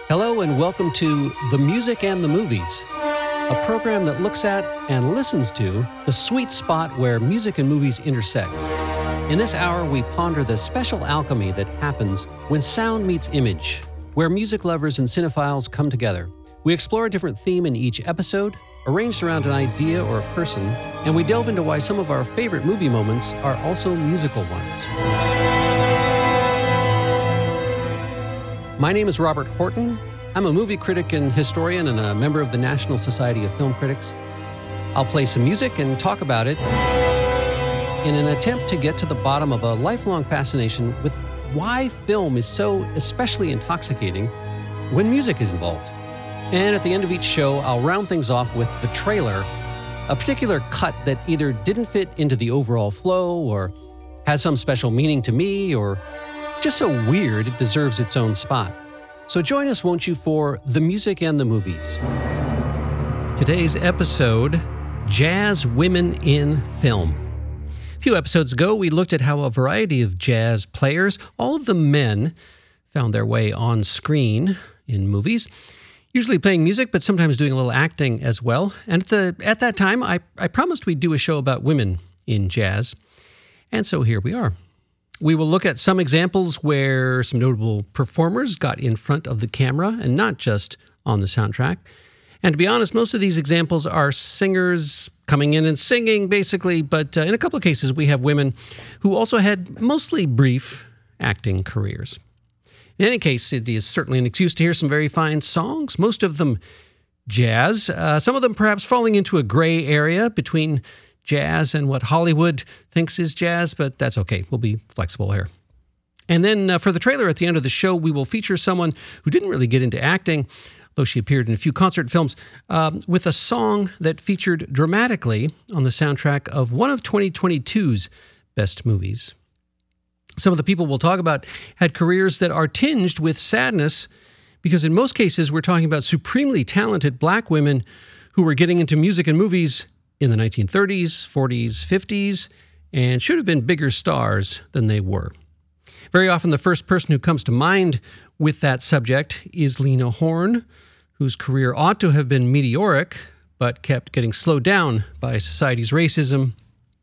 Hello and welcome to The Music and the Movies, a program that looks at and listens to the sweet spot where music and movies intersect. In this hour, we ponder the special alchemy that happens when sound meets image, where music lovers and cinephiles come together. We explore a different theme in each episode, arranged around an idea or a person, and we delve into why some of our favorite movie moments are also musical ones. My name is Robert Horton. I'm a movie critic and historian and a member of the National Society of Film Critics. I'll play some music and talk about it in an attempt to get to the bottom of a lifelong fascination with why film is so especially intoxicating when music is involved. And at the end of each show, I'll round things off with the trailer, a particular cut that either didn't fit into the overall flow or has some special meaning to me or just so weird it deserves its own spot. So join us, won't you, for The Music and the Movies. Today's episode, Jazz Women in Film. A few episodes ago, we looked at how a variety of jazz players, all of them men, found their way on screen in movies, usually playing music, but sometimes doing a little acting as well. And at that time, I promised we'd do a show about women in jazz. And so here we are. We will look at some examples where some notable performers got in front of the camera and not just on the soundtrack. And to be honest, most of these examples are singers coming in and singing, basically, but in a couple of cases, we have women who also had mostly brief acting careers. In any case, it is certainly an excuse to hear some very fine songs, most of them jazz, some of them perhaps falling into a gray area between jazz and what Hollywood thinks is jazz, but that's okay. We'll be flexible here. And then for the trailer at the end of the show, we will feature someone who didn't really get into acting, though she appeared in a few concert films, with a song that featured dramatically on the soundtrack of one of 2022's best movies. Some of the people we'll talk about had careers that are tinged with sadness because in most cases we're talking about supremely talented black women who were getting into music and movies in the 1930s, 40s, 50s, and should have been bigger stars than they were. Very often the first person who comes to mind with that subject is Lena Horne, whose career ought to have been meteoric, but kept getting slowed down by society's racism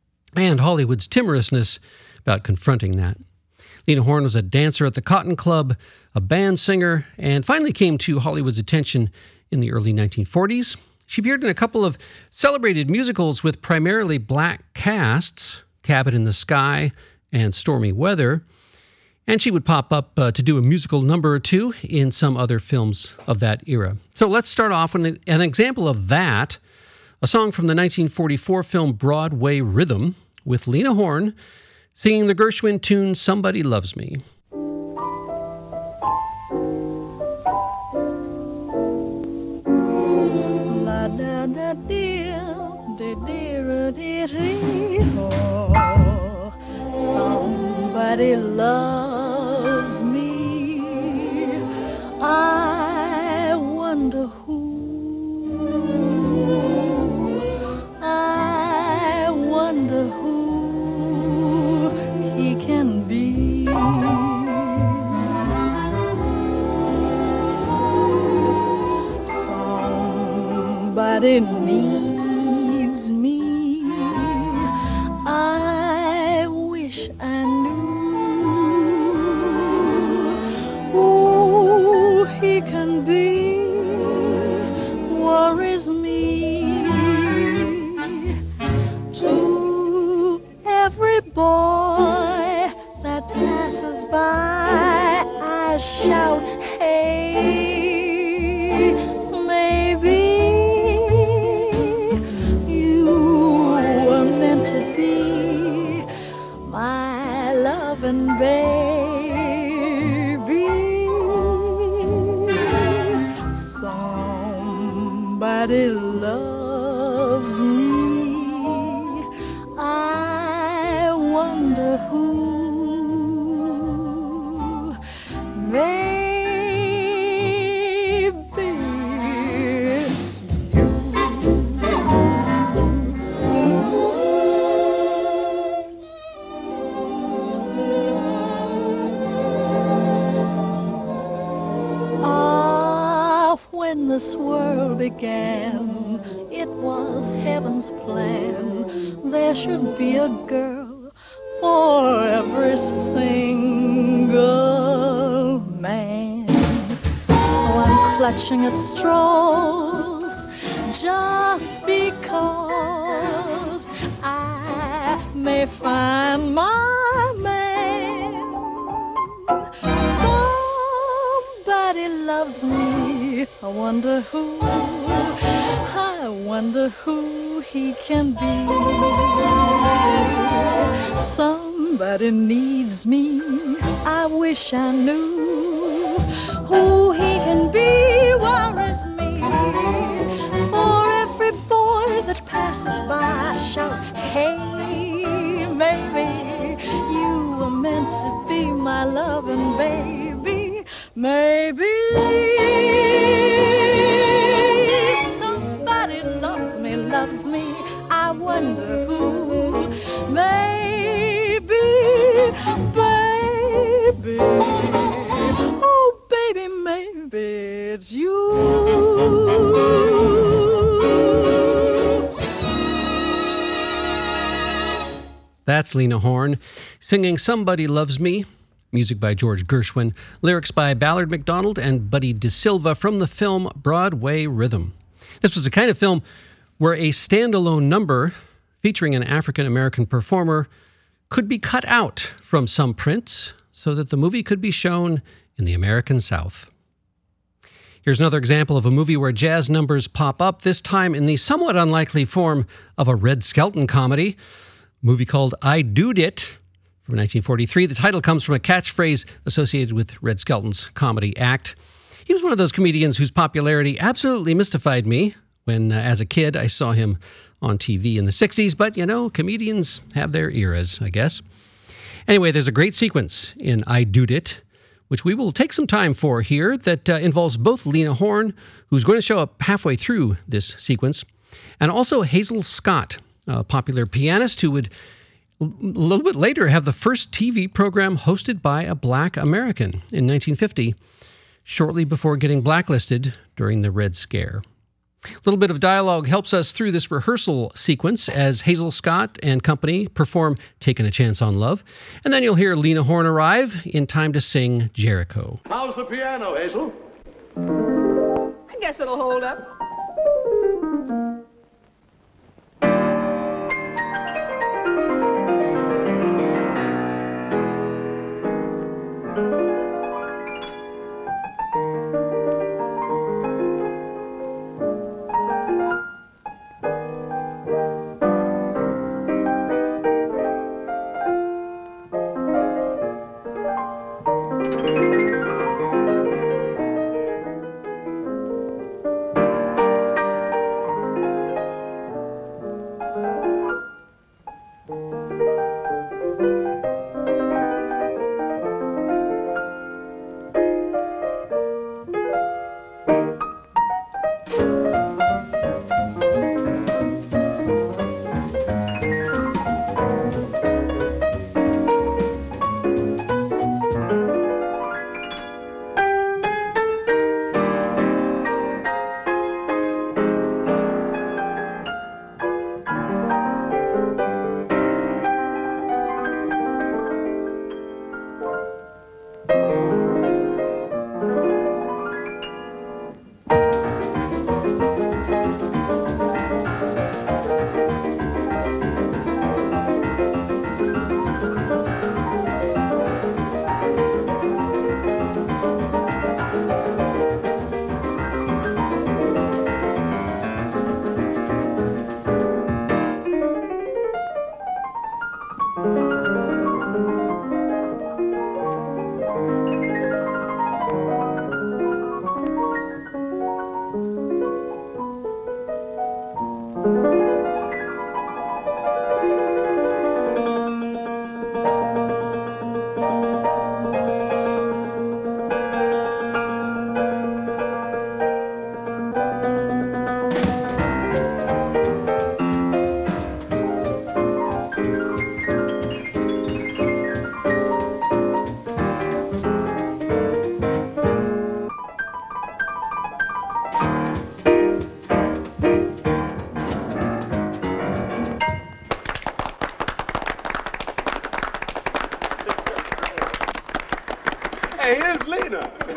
and Hollywood's timorousness about confronting that. Lena Horne was a dancer at the Cotton Club, a band singer, and finally came to Hollywood's attention in the early 1940s. She appeared in a couple of celebrated musicals with primarily black casts, Cabin in the Sky and Stormy Weather, and she would pop up to do a musical number or two in some other films of that era. So let's start off with an example of that, a song from the 1944 film Broadway Rhythm with Lena Horne singing the Gershwin tune Somebody Loves Me. Somebody loves me. I wonder who. I wonder who he can be. Somebody needs me. I wish I knew who he can be. Worries me. To every boy that passes by, I shout, hey, maybe and baby, somebody loves me. I wonder who. Maybe it's you. when this world began, it was heaven's plan. There should be a girl for every single man. So I'm clutching at straws just because I may find my man. Somebody loves me, I wonder who, I wonder who he can be. Somebody needs me, I wish I knew who he can be. Worries me, for every boy that passes by shout, hey, maybe you were meant to be my loving baby. Maybe somebody loves me, I wonder who. Maybe, baby, oh baby, maybe it's you. That's Lena Horne singing Somebody Loves Me, music by George Gershwin, lyrics by Ballard McDonald and Buddy DeSilva from the film Broadway Rhythm. This was the kind of film where a standalone number featuring an African-American performer could be cut out from some prints so that the movie could be shown in the American South. Here's another example of a movie where jazz numbers pop up, this time in the somewhat unlikely form of a Red Skelton comedy, a movie called I Dood It from 1943. The title comes from a catchphrase associated with Red Skelton's comedy act. He was one of those comedians whose popularity absolutely mystified me when, as a kid, I saw him on TV in the 60s. But, you know, comedians have their eras, I guess. Anyway, there's a great sequence in I Dood It, which we will take some time for here, that involves both Lena Horne, who's going to show up halfway through this sequence, and also Hazel Scott, a popular pianist who would a little bit later have the first TV program hosted by a Black American in 1950, shortly before getting blacklisted during the Red Scare. A little bit of dialogue helps us through this rehearsal sequence as Hazel Scott and company perform Taking a Chance on Love. And then you'll hear Lena Horne arrive in time to sing Jericho. How's the piano, Hazel? I guess it'll hold up.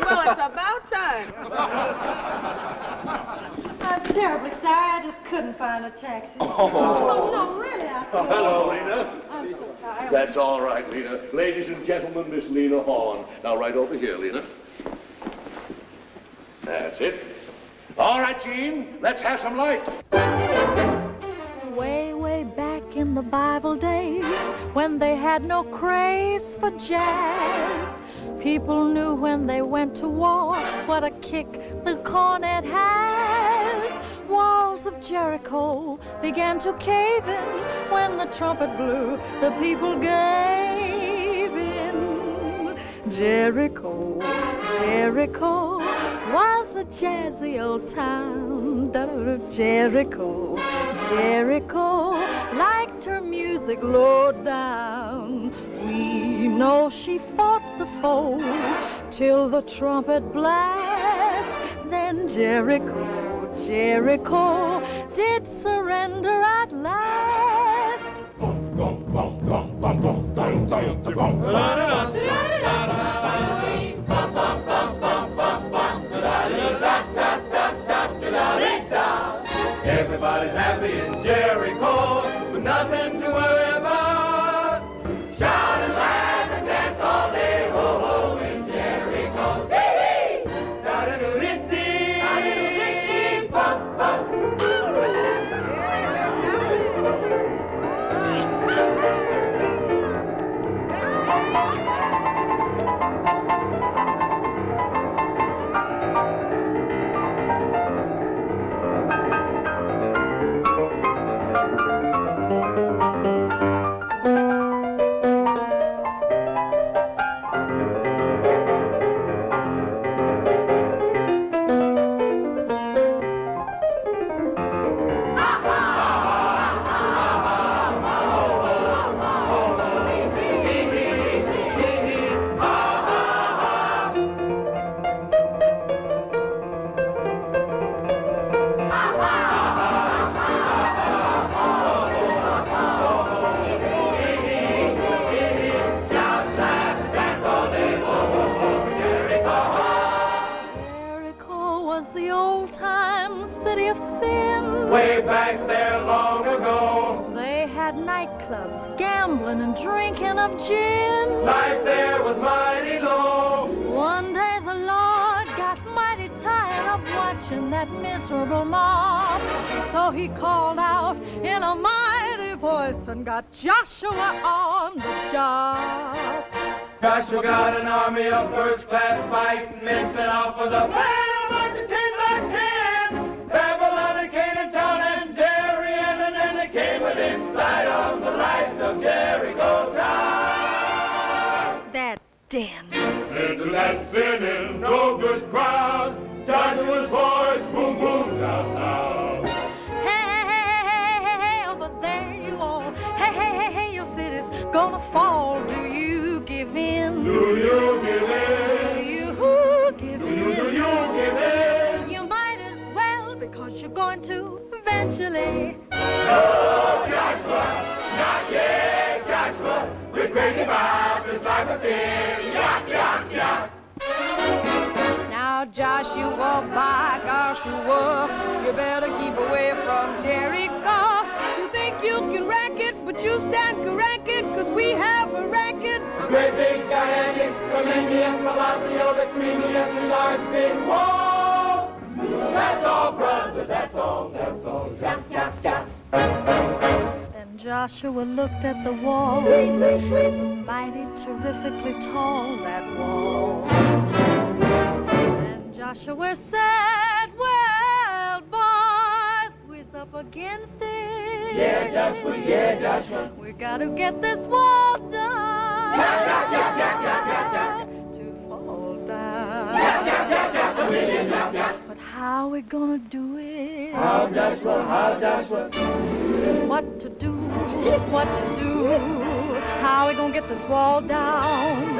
Well, it's about time. I'm terribly sorry. I just couldn't find a taxi. Oh, No, really, I couldn't. hello, Lena. I'm so sorry. That's all right, Lena. Ladies and gentlemen, Miss Lena Horne. Now, right over here, Lena. That's it. All right, Gene, let's have some light. Way, way back in the Bible days, when they had no craze for jazz, people knew when they went to war what a kick the cornet has. Walls of Jericho began to cave in when the trumpet blew. The people gave in. Jericho, Jericho was a jazzy old town. Jericho, Jericho liked her music low down. We know she fought the foe till the trumpet blast. Then Jericho, Jericho did surrender at last. Everybody's happy in Jericho, with nothing to worry about. Shout and laugh and dance all day, ho ho in Jericho. Hee hee! Da-da-do-dee-dee! Da-da-do-dee-dee! Bum bum! Way back there long ago, they had nightclubs, gambling and drinking of gin. life there was mighty low. One day the Lord got mighty tired of watching that miserable mob. So he called out in a mighty voice and got Joshua on the job. Joshua got an army of first-class fighting men sent out for the battle march to 10 by 10. Babylon and Canaan town and Darien, and then they came within sight of the lights of Jericho town. That den. Into that sinning, no good crowd, Joshua's voice boom boom downtown. Hey, hey, hey, hey, hey, hey, over there you all. Hey, hey, hey, hey, your city's gonna fall. Do you give in? Do you give in? Do you give in? Do you give in? You might as well, because you're going to eventually. No, Joshua, not yet, Joshua. We're crazy about this life of sin. Yuck, yuck, yuck. Now, Joshua, by Joshua, you better keep away from Jericho. You think you can wreck it, but you stand corrected, 'cause we have a racket. A great big, gigantic, tremendous, velocity of extremely large big wall. That's all, brother, that's all, that's all. Yuck, yuck, yuck. Then Joshua looked at the wall. It was mighty terrifically tall, that wall. And Joshua said, well, boys, we're up against it. Yeah, Joshua. We gotta get this wall done. Yuck, yuck, yuck, yuck, yuck, yuck, yuck. To fall down. Yuck, yuck, yuck, yuck, a million yuck, yuck. But how we gonna do it? How, Joshua, how, Joshua? What to do? What to do? How we gonna get this wall down?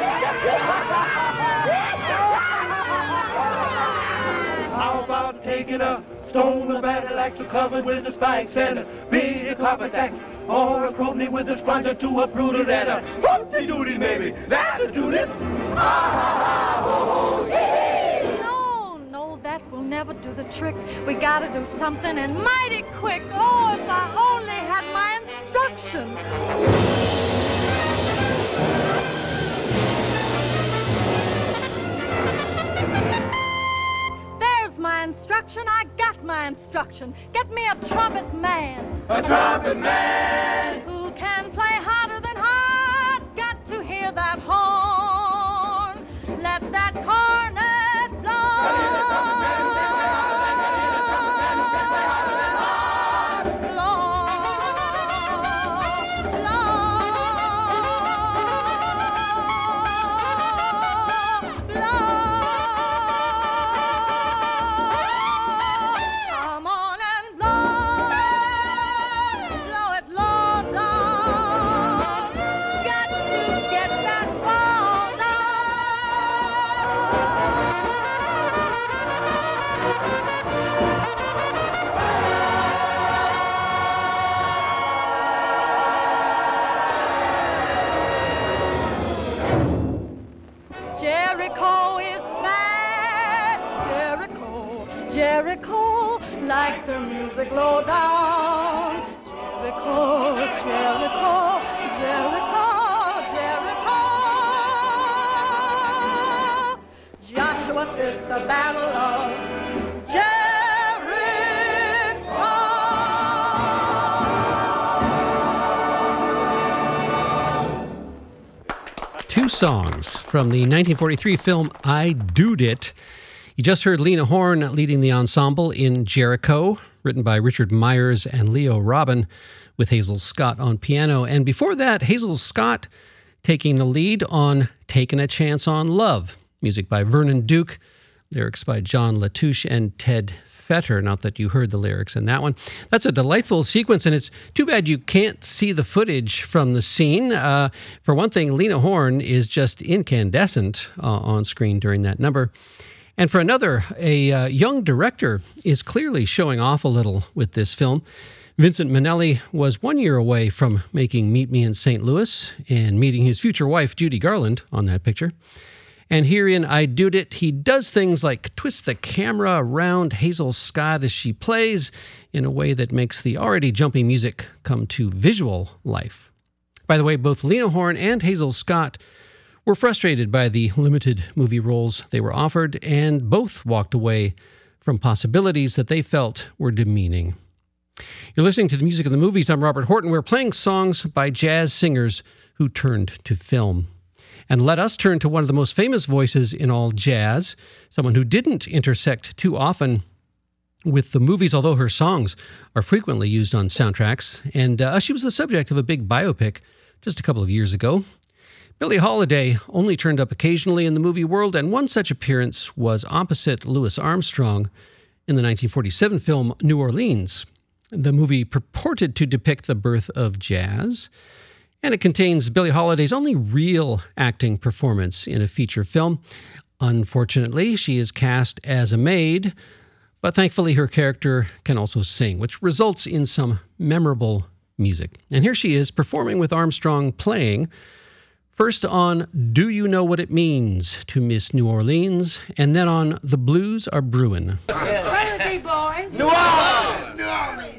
How about taking a stone or battle axe covered with the spikes and a big carpet axe, or a crony with a scruncher to uproot it and a whoop-de-doody maybe? That'll do it. Ha ha ha ho ho. never do the trick. We gotta do something and mighty quick. Oh, if I only had my instructions. There's my instruction. I got my instruction. Get me a trumpet man. A trumpet man. Who can play hotter than hot. Got to hear that horn. Let that cornet blow. Jericho likes her music low down. Jericho, Jericho, Jericho, Jericho. Joshua fought the battle of Jericho. Two songs from the 1943 film I Dood It. You just heard Lena Horne leading the ensemble in Jericho, written by Richard Myers and Leo Robin, with Hazel Scott on piano. And before that, Hazel Scott taking the lead on Taking a Chance on Love, music by Vernon Duke, lyrics by John Latouche and Ted Fetter. Not that you heard the lyrics in that one. That's a delightful sequence, and it's too bad you can't see the footage from the scene. For one thing, Lena Horne is just incandescent on screen during that number. And for another, a young director is clearly showing off a little with this film. Vincent Minnelli was 1 year away from making Meet Me in St. Louis and meeting his future wife, Judy Garland, on that picture. And here in I Dood It, he does things like twist the camera around Hazel Scott as she plays in a way that makes the already jumpy music come to visual life. By the way, both Lena Horne and Hazel Scott were frustrated by the limited movie roles they were offered, and both walked away from possibilities that they felt were demeaning. You're listening to the music of the movies. I'm Robert Horton. We're playing songs by jazz singers who turned to film. And let us turn to one of the most famous voices in all jazz, someone who didn't intersect too often with the movies, although her songs are frequently used on soundtracks. And she was the subject of a big biopic just a couple of years ago. Billie Holiday only turned up occasionally in the movie world, and one such appearance was opposite Louis Armstrong in the 1947 film New Orleans. The movie purported to depict the birth of jazz, and it contains Billie Holiday's only real acting performance in a feature film. Unfortunately, she is cast as a maid, but thankfully her character can also sing, which results in some memorable music. And here she is performing with Armstrong playing, first on Do You Know What It Means to Miss New Orleans, and then on The Blues Are Brewin'. Quality, boys. New Orleans! New Orleans!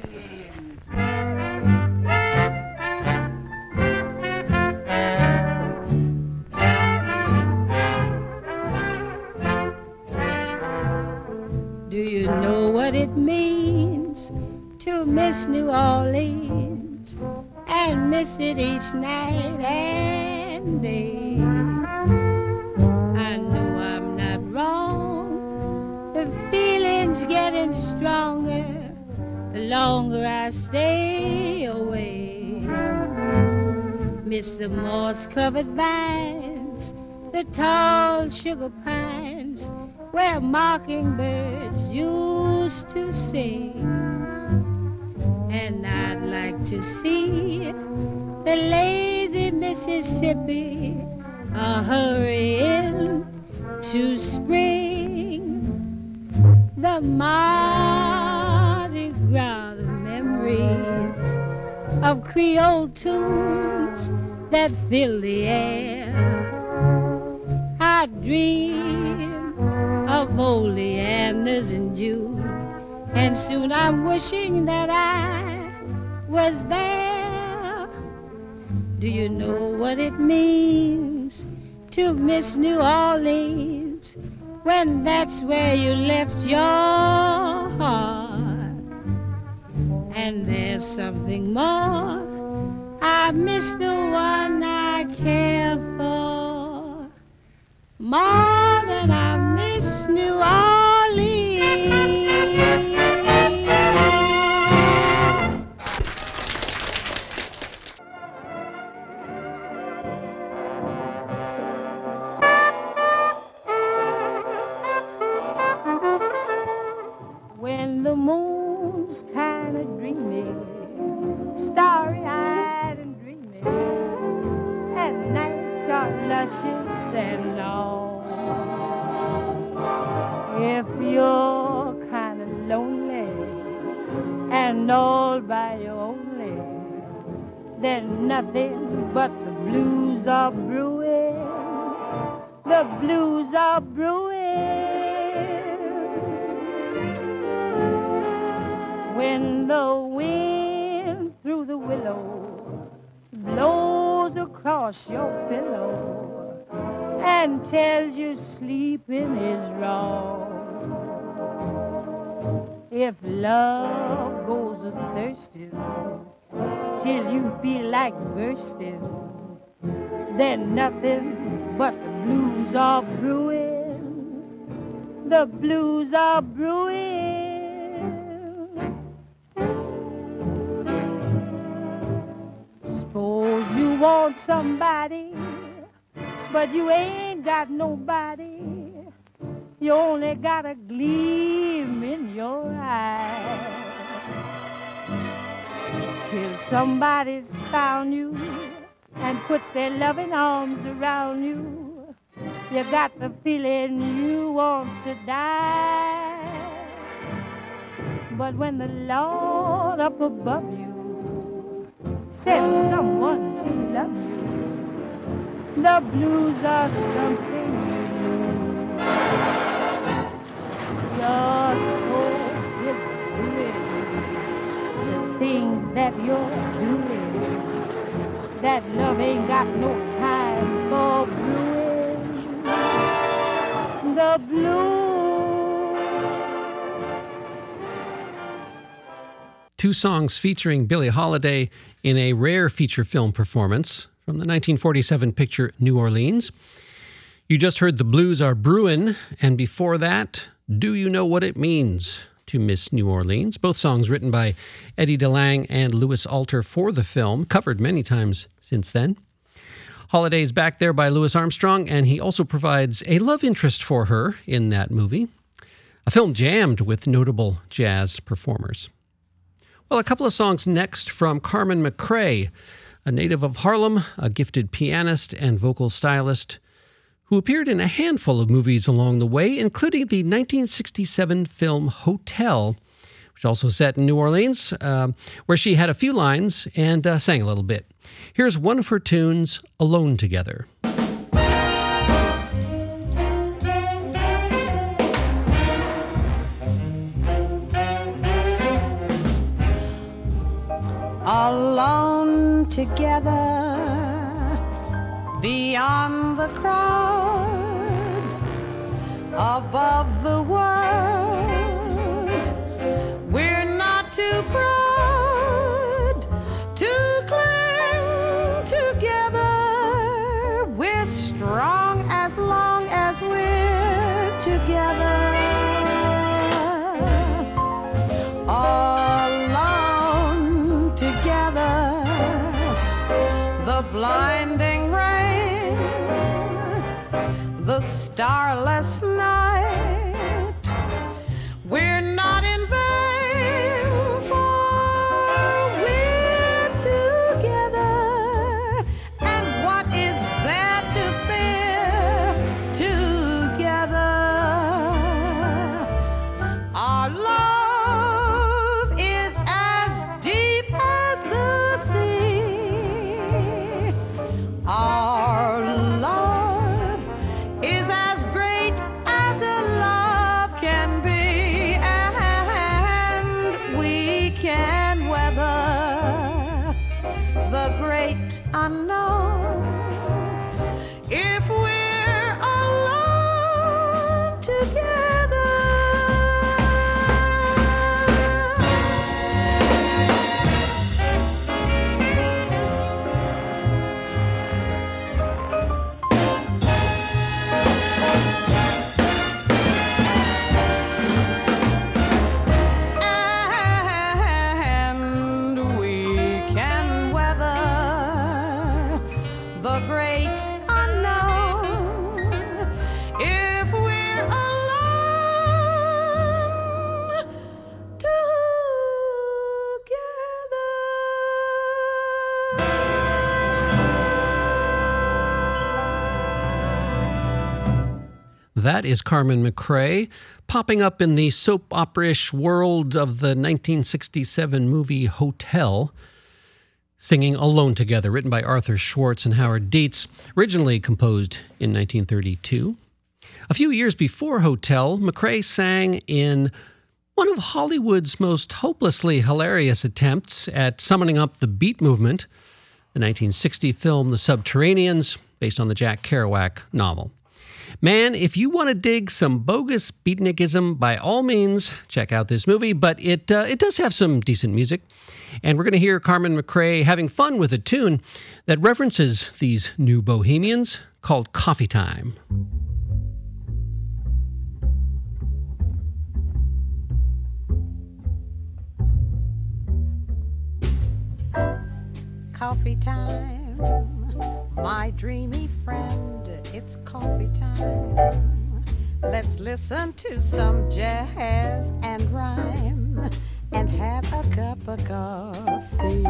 Do you know what it means to miss New Orleans and miss it each night and day? I know I'm not wrong. The feeling's getting stronger the longer I stay away. Miss the moss-covered vines, the tall sugar pines, where mockingbirds used to sing. And I'd like to see the lazy Mississippi hurrying to spring. The Mardi Gras, the memories of Creole tunes that fill the air. I dream of of oleanders in June, and soon I'm wishing that I was there. Do you know what it means to miss New Orleans when that's where you left your heart? And there's something more, I miss the one I care for more than I miss New Orleans. When the moon's kind of dreamy, starry-eyed and dreamy, and nights are luscious and long. If you're kind of lonely and all by your only, then nothing but the blues are brewing. The blues are brewing. When the wind through the willow blows across your pillow and tells you sleeping is wrong. If love goes a-thirsting till you feel like bursting, then nothing but the blues are brewing. The blues are brewing. Suppose you want somebody, but you ain't got nobody. You only got a gleam in your eye. Till somebody's found you and puts their loving arms around you, you got the feeling you want to die. But when the Lord up above you send someone to love you, the blues are something new. Your soul is doing the things that you're doing, that love ain't got no time for brewing. The blues. Two songs featuring Billie Holiday in a rare feature film performance from the 1947 picture New Orleans. You just heard The Blues Are Brewin', and before that, Do You Know What It Means to Miss New Orleans? Both songs written by Eddie DeLange and Louis Alter for the film, covered many times since then. Holiday's back there by Louis Armstrong, and he also provides a love interest for her in that movie. A film jammed with notable jazz performers. Well, a couple of songs next from Carmen McRae, a native of Harlem, a gifted pianist and vocal stylist who appeared in a handful of movies along the way, including the 1967 film Hotel, which also set in New Orleans, where she had a few lines and sang a little bit. Here's one of her tunes, Alone Together. Alone together, beyond the crowd, above the world, we're not too proud to cling together. We're strong as long as we're together. Blinding rain, the starless night, we're not in vain, for we're together, and what is there to fear together? Our love is as deep as the sea. Our love is as great great unknown. If we're alone together, the great unknown. If we're alone together. That is Carmen McRae, popping up in the soap opera-ish world of the 1967 movie Hotel, singing Alone Together, written by Arthur Schwartz and Howard Dietz, originally composed in 1932. A few years before Hotel, McRae sang in one of Hollywood's most hopelessly hilarious attempts at summoning up the beat movement, the 1960 film The Subterraneans, based on the Jack Kerouac novel. Man, if you want to dig some bogus beatnikism, by all means, check out this movie, but it does have some decent music. And we're going to hear Carmen McRae having fun with a tune that references these new bohemians called Coffee Time. Coffee time, my dreamy friend, it's coffee time. Let's listen to some jazz and rhyme and have a cup of coffee.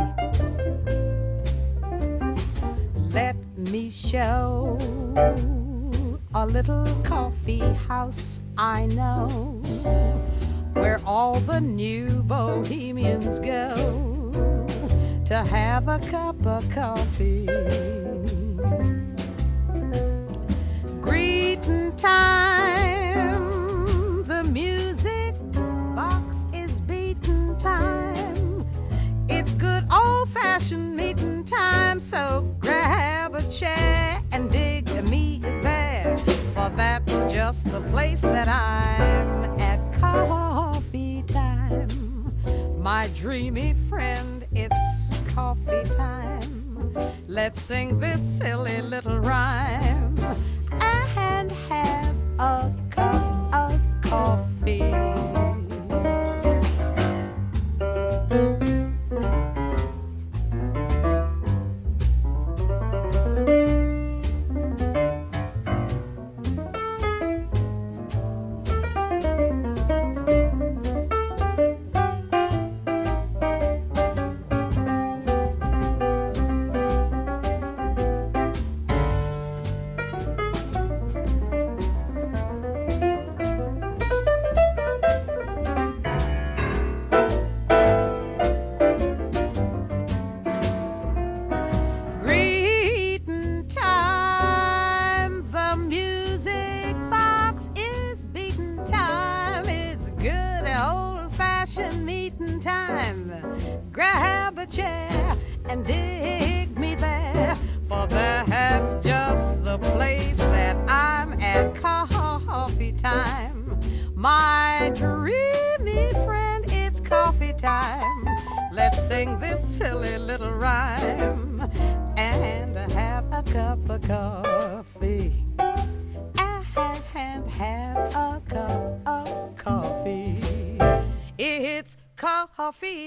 Let me show a little coffee house I know, where all the new bohemians go to have a cup of coffee. Greeting time, the music box is beating time. It's good old-fashioned meeting time, so grab a chair and dig me there, for that's just the place that I'm at coffee time. My dreamy friend, it's coffee time. Let's sing this silly little rhyme and have a cup of coffee. Grab a chair and dig me there, for that's just the place that I'm at coffee time. My dreamy friend, it's coffee time. Let's sing this silly little rhyme and have a cup of coffee. And have a cup of coffee. It's coffee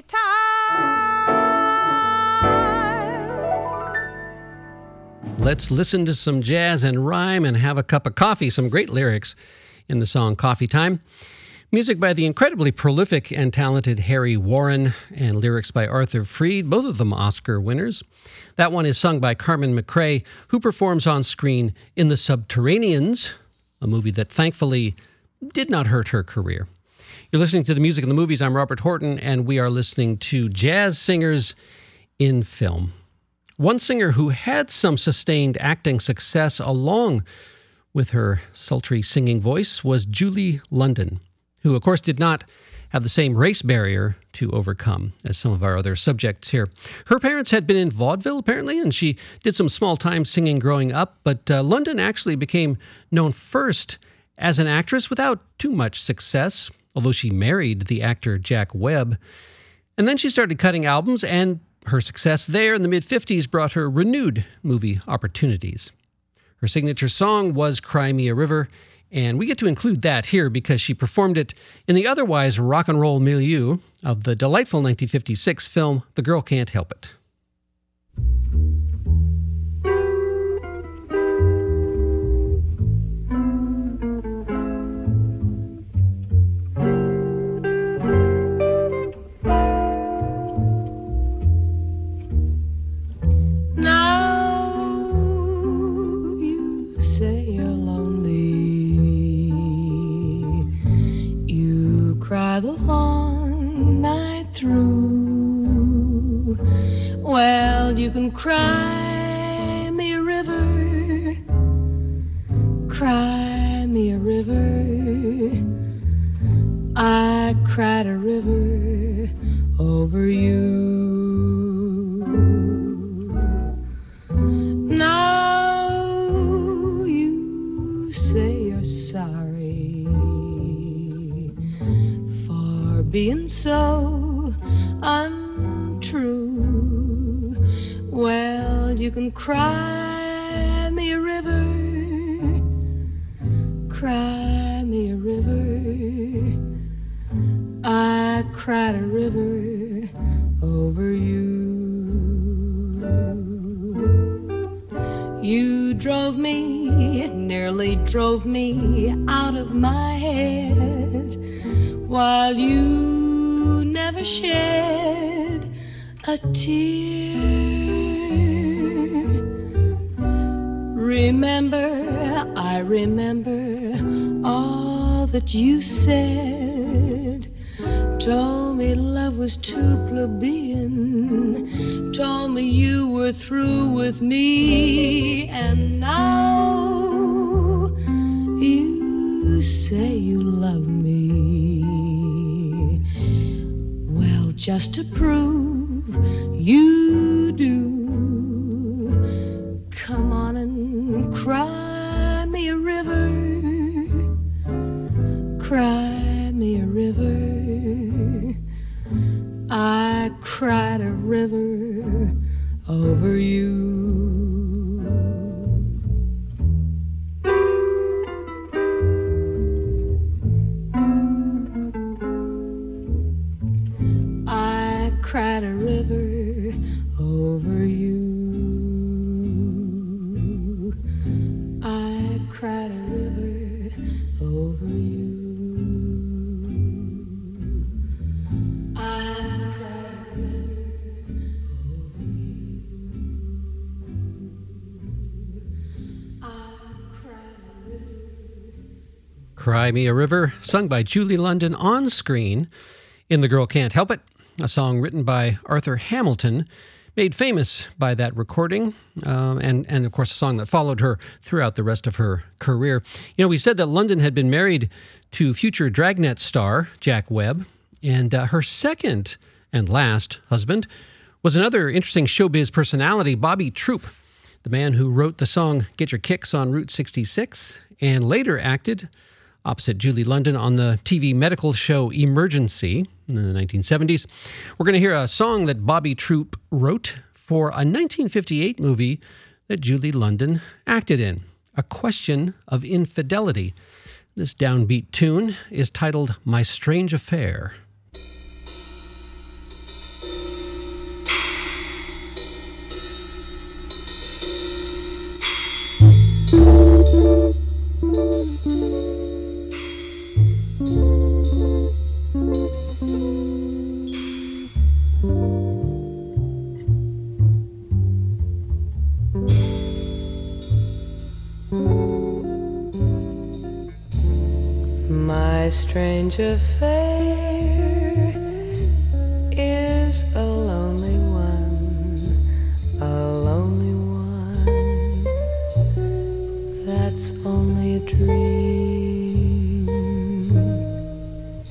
time. Let's listen to some jazz and rhyme and have a cup of coffee. Some great lyrics in the song Coffee Time. Music by the incredibly prolific and talented Harry Warren and lyrics by Arthur Freed, both of them Oscar winners. That one is sung by Carmen McRae, who performs on screen in The Subterraneans, a movie that thankfully did not hurt her career. You're listening to The Music and the Movies. I'm Robert Horton, and we are listening to jazz singers in film. One singer who had some sustained acting success along with her sultry singing voice was Julie London, who, of course, did not have the same race barrier to overcome as some of our other subjects here. Her parents had been in vaudeville, apparently, and she did some small-time singing growing up, but London actually became known first as an actress without too much success, although she married the actor Jack Webb. And then she started cutting albums, and her success there in the mid-50s brought her renewed movie opportunities. Her signature song was Cry Me a River, and we get to include that here because she performed it in the otherwise rock and roll milieu of the delightful 1956 film The Girl Can't Help It. The long night through. Well, you can cry me a river, cry me a river. I cried a river over you. Now you say you're sorry being so untrue. Well, you can cry me a river, cry me a river. I cried a river over you. You drove me, nearly drove me out of my head, while you never shed a tear. Remember, I remember all that you said. Told me love was too plebeian, told me you were through with me, and now you say you love me. Well, just to prove you do, come on and cry me a river, cry me a river. I cried a river over you. I cried a river over you. I cried a river over you. Cry Me a River, sung by Julie London on screen in The Girl Can't Help It, a song written by Arthur Hamilton, made famous by that recording, and of course a song that followed her throughout the rest of her career. You know, we said that London had been married to future Dragnet star Jack Webb, and her second and last husband was another interesting showbiz personality, Bobby Troup, the man who wrote the song Get Your Kicks on Route 66, and later acted opposite Julie London on the TV medical show Emergency in the 1970s. We're going to hear a song that Bobby Troup wrote for a 1958 movie that Julie London acted in, A Question of Infidelity. This downbeat tune is titled My Strange Affair. My strange affair is a lonely one that's only a dream.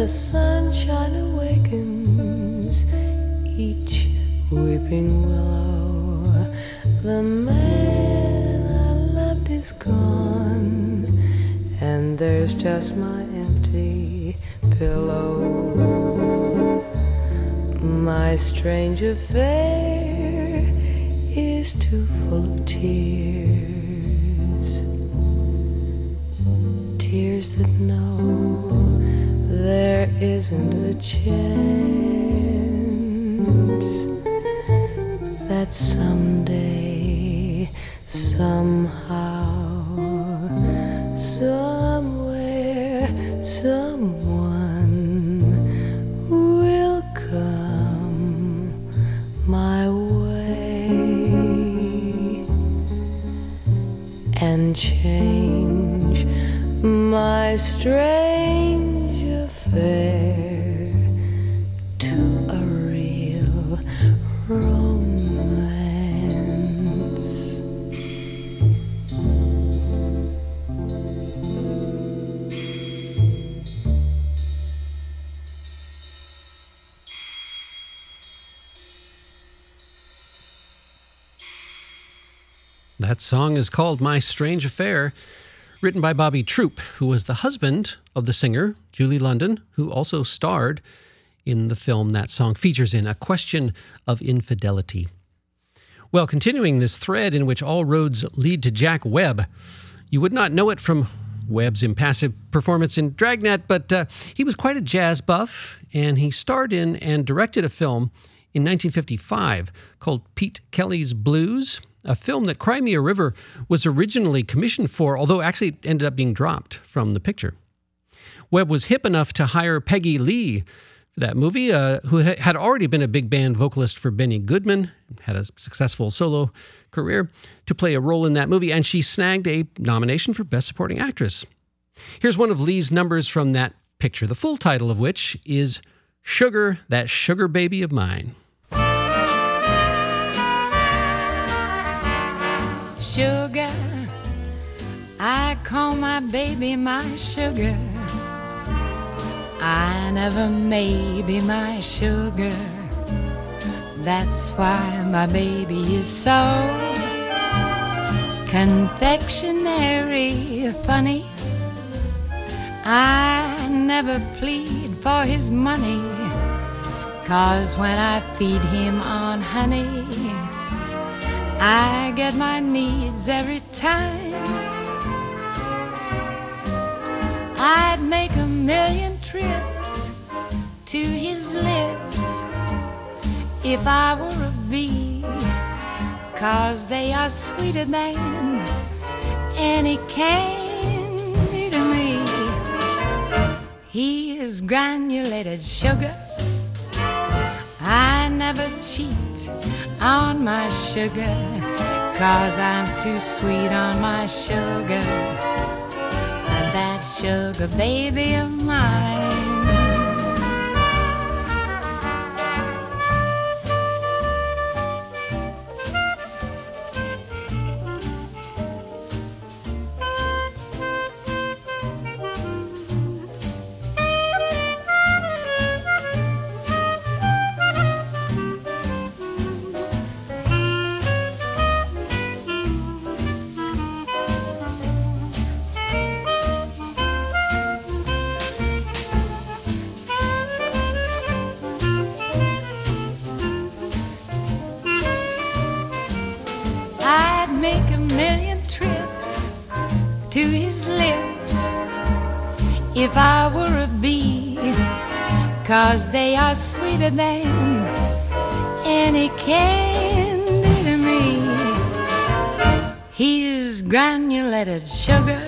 the sunshine awakens each weeping willow. The man I loved is gone, and there's just my empty pillow. My strange affair is too full of tears, tears that know there isn't a chance that someday, somehow, somewhere, someone will come my way and change my strange affair to a real romance. That song is called My Strange Affair, written by Bobby Troup, who was the husband of the singer Julie London, who also starred in the film that song features in, A Question of Infidelity. Well, continuing this thread in which all roads lead to Jack Webb, you would not know it from Webb's impassive performance in Dragnet, but he was quite a jazz buff, and he starred in and directed a film in 1955 called Pete Kelly's Blues, a film that Cry Me a River was originally commissioned for, although actually it ended up being dropped from the picture. Webb was hip enough to hire Peggy Lee for that movie, who had already been a big band vocalist for Benny Goodman, had a successful solo career, to play a role in that movie, and she snagged a nomination for Best Supporting Actress. Here's one of Lee's numbers from that picture, the full title of which is Sugar, That Sugar Baby of Mine. Sugar, I call my baby my sugar. I never may be my sugar. That's why my baby is so confectionery funny. I never plead for his money, 'cause when I feed him on honey, I get my needs every time. I'd make 1,000,000 trips to his lips if I were a bee, 'cause they are sweeter than any candy to me. He is granulated sugar. I never cheat on my sugar, 'cause I'm too sweet on my sugar. And that sugar baby of mine. Make 1,000,000 trips to his lips if I were a bee, 'cause they are sweeter than any candy to me. He's granulated sugar.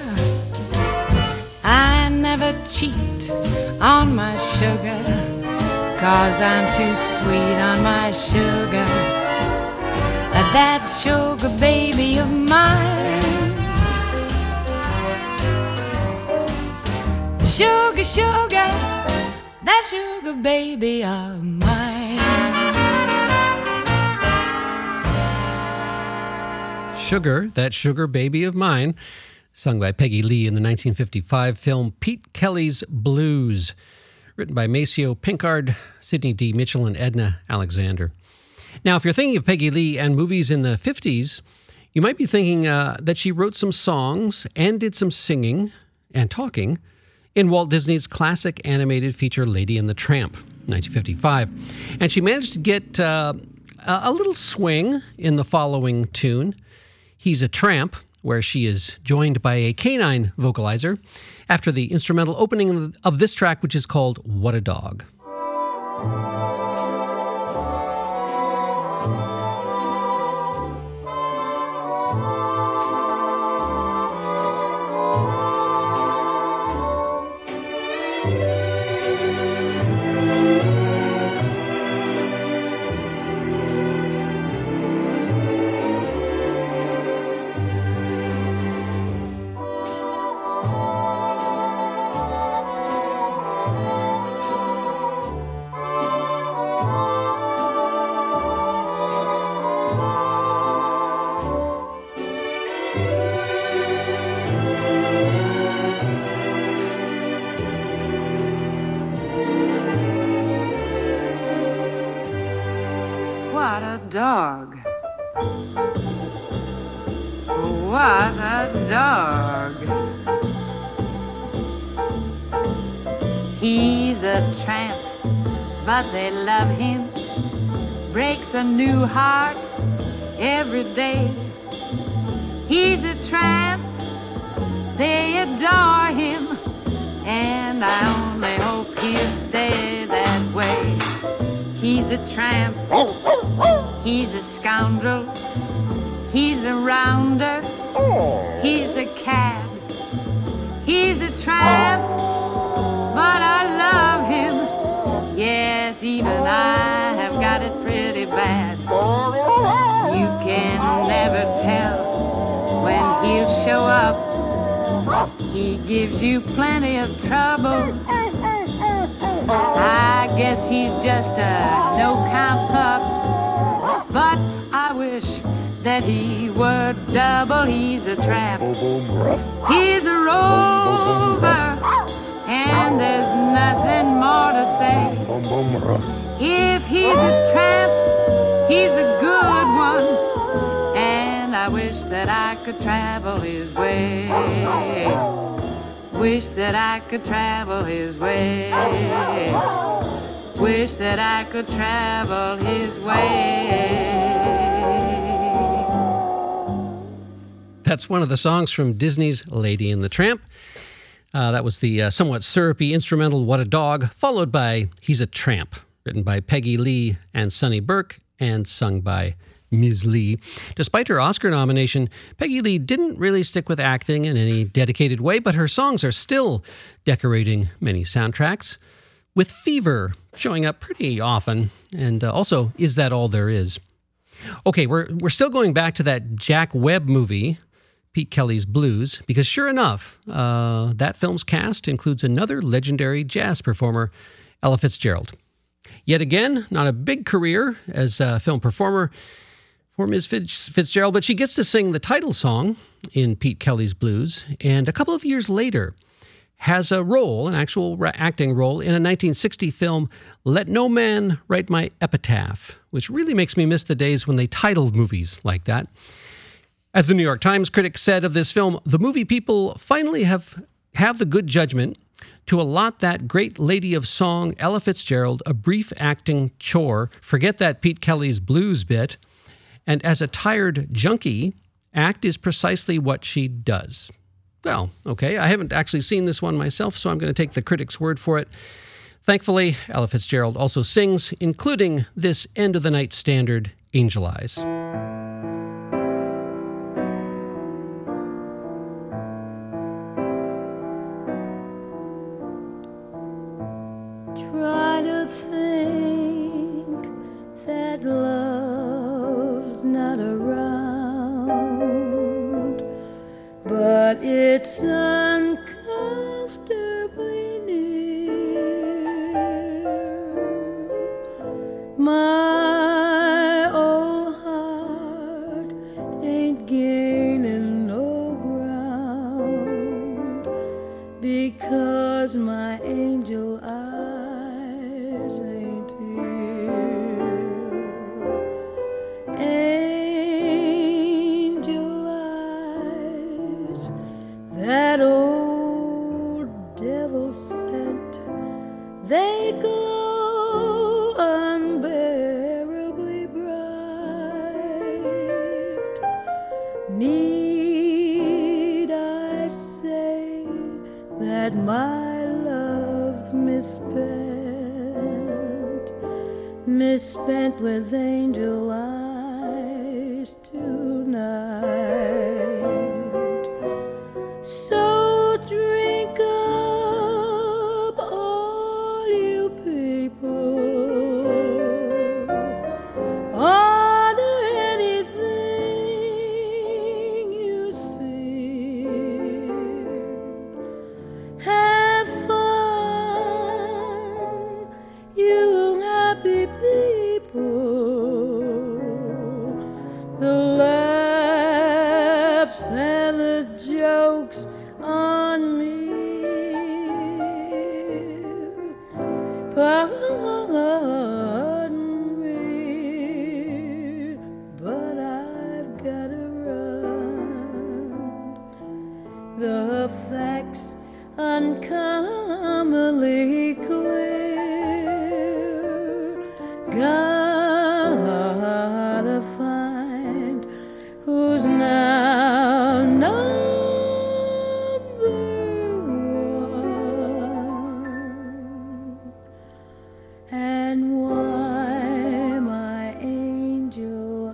I never cheat on my sugar, 'cause I'm too sweet on my sugar. That sugar baby of mine. Sugar, sugar, that sugar baby of mine. Sugar, That Sugar Baby of Mine, sung by Peggy Lee in the 1955 film Pete Kelly's Blues, written by Maceo Pinkard, Sidney D. Mitchell, and Edna Alexander. Now, if you're thinking of Peggy Lee and movies in the 50s, you might be thinking that she wrote some songs and did some singing and talking in Walt Disney's classic animated feature Lady and the Tramp, 1955. And she managed to get a little swing in the following tune, He's a Tramp, where she is joined by a canine vocalizer after the instrumental opening of this track, which is called What a Dog. What a dog. What a dog. He's a tramp, but they love him. Breaks a new heart every day. He's a tramp, they adore him, and I only hope he'll stay that way. He's a tramp, he's a scoundrel, he's a rounder, he's a cad, he's a tramp, but I love him. Yes, even I have got it pretty bad. You can never tell when he'll show up. He gives you plenty of trouble. I guess he's just a no-count pup, but I wish that he were double. He's a tramp, he's a rover, and there's nothing more to say. If he's a tramp, he's a good one, and I wish that I could travel his way. Wish that I could travel his way. Wish that I could travel his way. That's one of the songs from Disney's Lady and the Tramp. That was the somewhat syrupy instrumental What a Dog, followed by He's a Tramp, written by Peggy Lee and Sonny Burke and sung by Ms. Lee. Despite her Oscar nomination, Peggy Lee didn't really stick with acting in any dedicated way, but her songs are still decorating many soundtracks, with Fever showing up pretty often, and also Is That All There Is? Okay, we're still going back to that Jack Webb movie, Pete Kelly's Blues, because sure enough, that film's cast includes another legendary jazz performer, Ella Fitzgerald. Yet again, not a big career as a film performer for Ms. Fitzgerald, but she gets to sing the title song in Pete Kelly's Blues, and a couple of years later has a role, an actual acting role, in a 1960 film, Let No Man Write My Epitaph, which really makes me miss the days when they titled movies like that. As the New York Times critic said of this film, the movie people finally have the good judgment to allot that great lady of song, Ella Fitzgerald, a brief acting chore, forget that Pete Kelly's Blues bit, and as a tired junkie, act is precisely what she does. Well, okay, I haven't actually seen this one myself, so I'm going to take the critic's word for it. Thankfully, Ella Fitzgerald also sings, including this end-of-the-night standard, Angel Eyes. Try to think that love's not around, but it's uncomfortably near. My old heart ain't gaining no ground because my angel eyes they glow unbearably bright. Need I say that my love's misspent with angel eyes tonight? So drink up, all you people, order anything you see, have fun, you happy people, the laughs and the jokes on me. Pardon me, but I've gotta run. The facts uncommonly clear. Gotta find who's now number one, and why my angel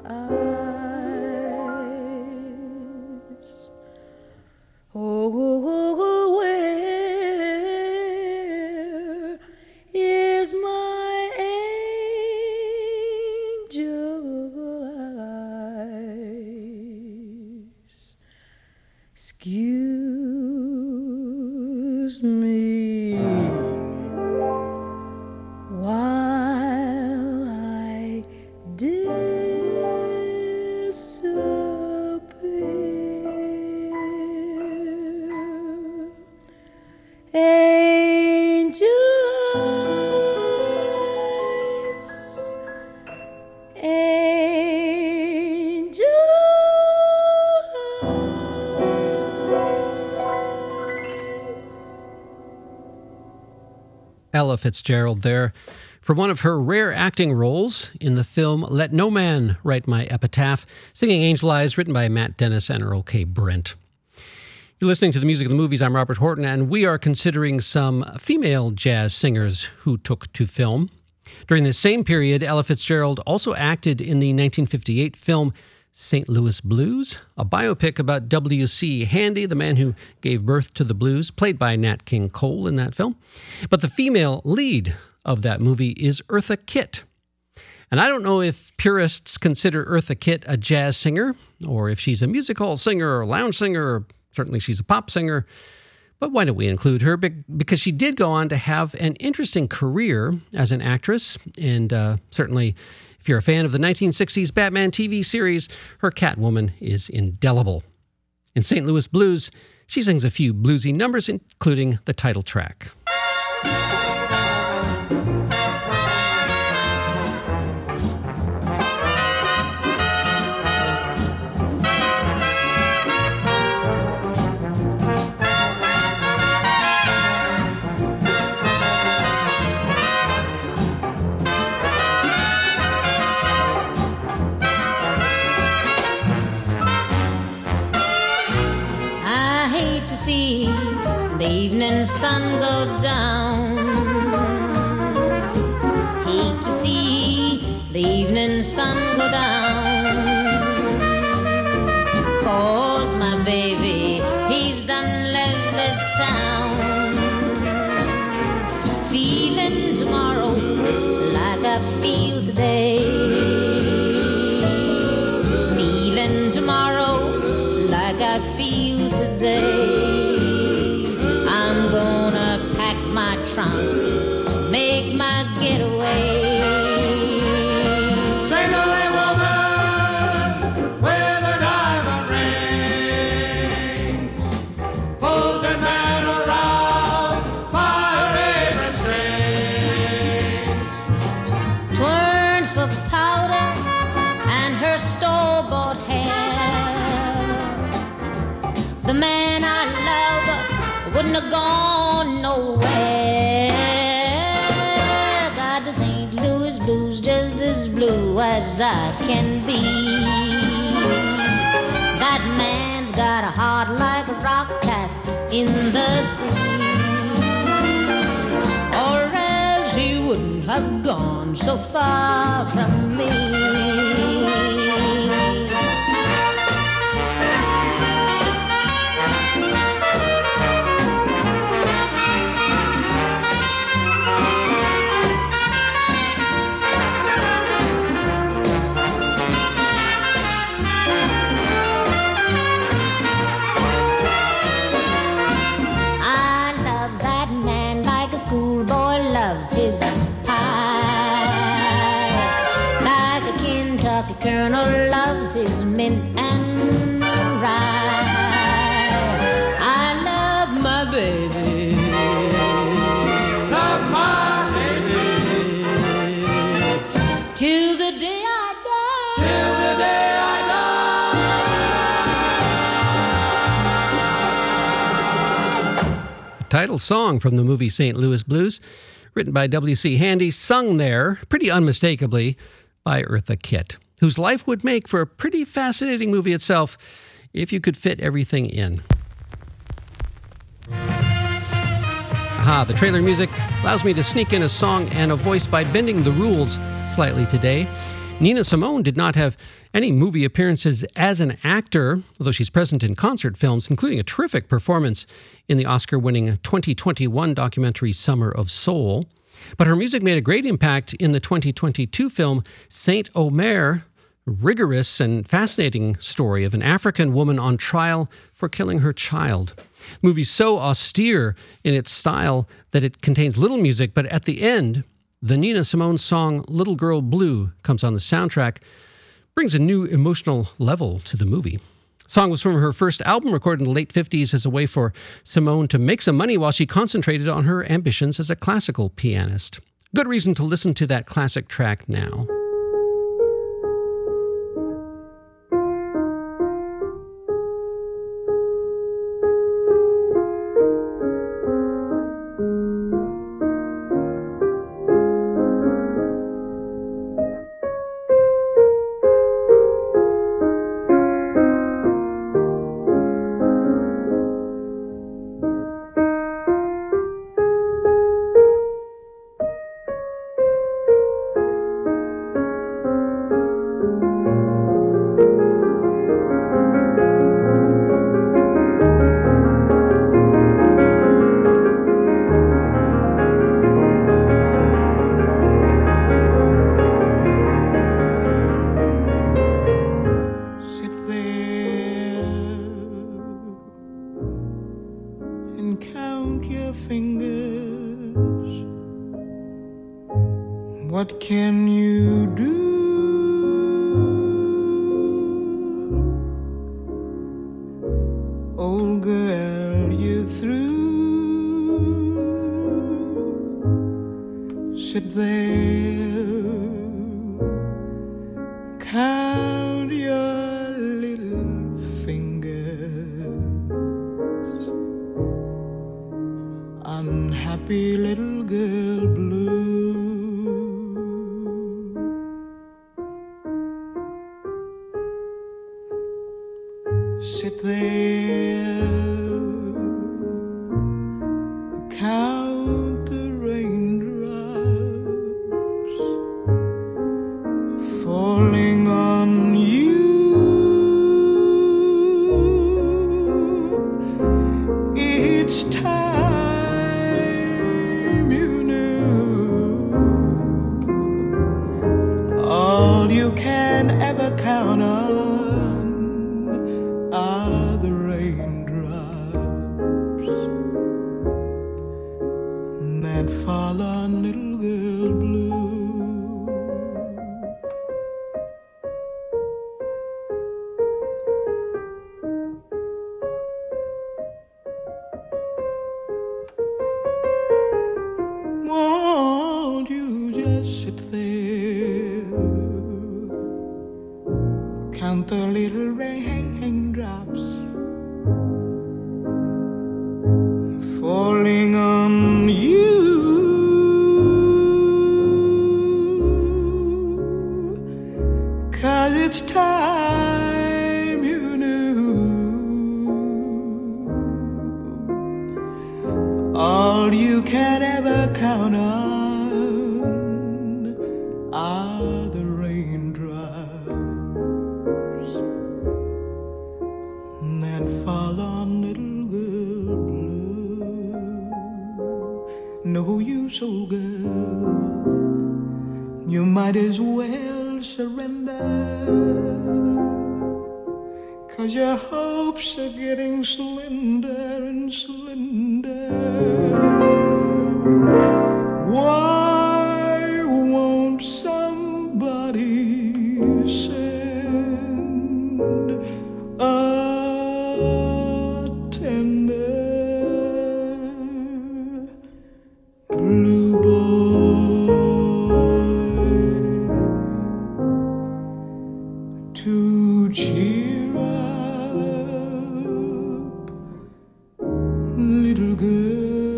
eyes. Oh, where is my angel eyes? Excuse me while I disappear. Angel eyes, angel eyes. Ella Fitzgerald there, for one of her rare acting roles in the film Let No Man Write My Epitaph, singing Angel Eyes, written by Matt Dennis and Earl K. Brent. You're listening to the Music of the Movies. I'm Robert Horton, and we are considering some female jazz singers who took to film. During this same period, Ella Fitzgerald also acted in the 1958 film St. Louis Blues, a biopic about W.C. Handy, the man who gave birth to the blues, played by Nat King Cole in that film. But the female lead of that movie is Eartha Kitt. And I don't know if purists consider Eartha Kitt a jazz singer, or if she's a music hall singer or lounge singer, or certainly she's a pop singer. But why don't we include her? Because she did go on to have an interesting career as an actress, and certainly if you're a fan of the 1960s Batman TV series, her Catwoman is indelible. In St. Louis Blues, she sings a few bluesy numbers, including the title track. See the evening sun go down. Hate to see the evening sun go down. 'Cause my baby, he's done left this town. Feeling tomorrow like I feel today. Feeling tomorrow like I feel today. I'm gonna pack my trunk, make my getaway. St. Louis woman with her diamond rings, pulls a man around by her apron strings. Turned for powder and her store-bought hair. The man I love wouldn't have gone nowhere. true as I can be. That man's got a heart like a rock cast in the sea, or else he wouldn't have gone so far from me. His pie, like a Kentucky colonel loves his mint and rye. I love my baby, till the day I die, till the day I die. Title song from the movie St. Louis Blues, written by W.C. Handy, sung there, pretty unmistakably, by Eartha Kitt, whose life would make for a pretty fascinating movie itself if you could fit everything in. Aha, the trailer music allows me to sneak in a song and a voice by bending the rules slightly today. Nina Simone did not have any movie appearances as an actor, although she's present in concert films, including a terrific performance in the Oscar-winning 2021 documentary Summer of Soul. But her music made a great impact in the 2022 film Saint Omer, a rigorous and fascinating story of an African woman on trial for killing her child. The movie's so austere in its style that it contains little music, but at the end, the Nina Simone song Little Girl Blue comes on the soundtrack, brings a new emotional level to the movie. The song was from her first album, recorded in the late 50s as a way for Simone to make some money while she concentrated on her ambitions as a classical pianist. Good reason to listen to that classic track now. What can you do? Old girl, you're through. Sit there, count your little fingers. Unhappy little girl blue. Sit there, count the raindrops falling on you. Each time you knew all you can ever count on are the raindrops that fall on little girl blue. Won't you just sit there, count the little raindrops falling on you. all you can ever count on are the raindrops that fall on little girl blue. No use, old girl, you might as well surrender, 'cause your hopes are getting slender and slender. Why won't somebody send a tender blue boy to cheer up little girl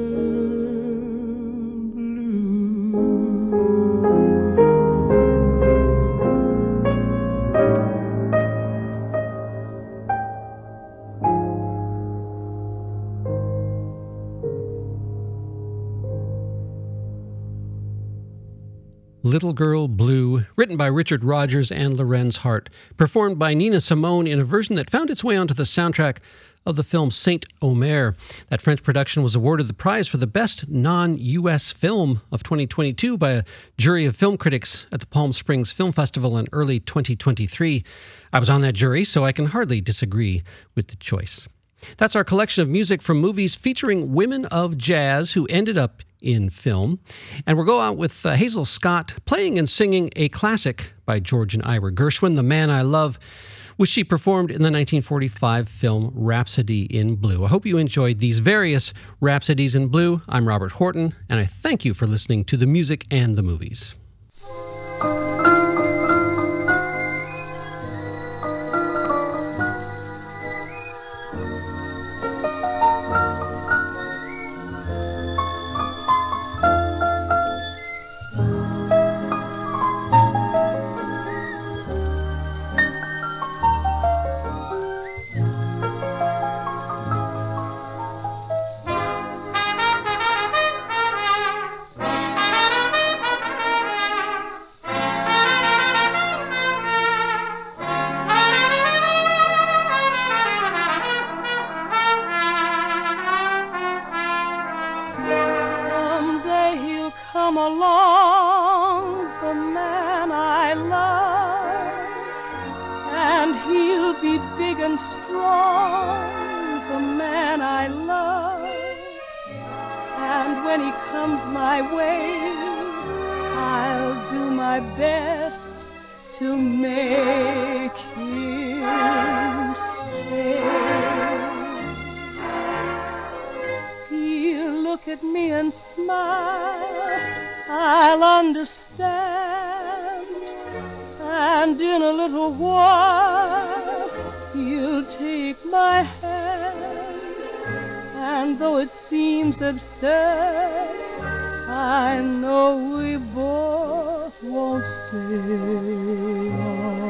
Little Girl Blue, written by Richard Rodgers and Lorenz Hart, performed by Nina Simone in a version that found its way onto the soundtrack of the film Saint Omer. That French production was awarded the prize for the best non-U.S. film of 2022 by a jury of film critics at the Palm Springs Film Festival in early 2023. I was on that jury, so I can hardly disagree with the choice. That's our collection of music from movies featuring women of jazz who ended up in film. And we'll go out with Hazel Scott playing and singing a classic by George and Ira Gershwin, The Man I Love, which she performed in the 1945 film Rhapsody in Blue. I hope you enjoyed these various Rhapsodies in Blue. I'm Robert Horton, and I thank you for listening to The Music and the Movies. Absurd, I know we both won't say a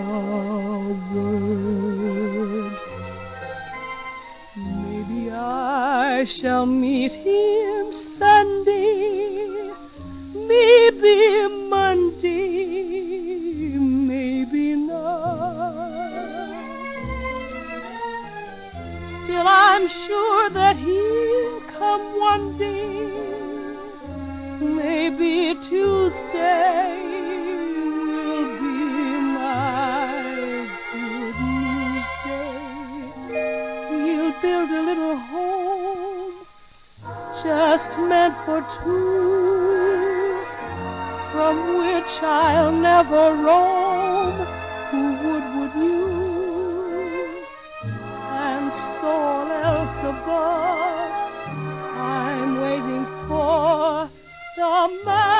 word. Maybe I shall meet him Sunday, maybe Monday, maybe not. Still I'm sure that he'll come one day, maybe Tuesday will be my good news day. He'll build a little home just meant for two, from which I'll never roam. Who would you? And so all else above, I'm waiting for the man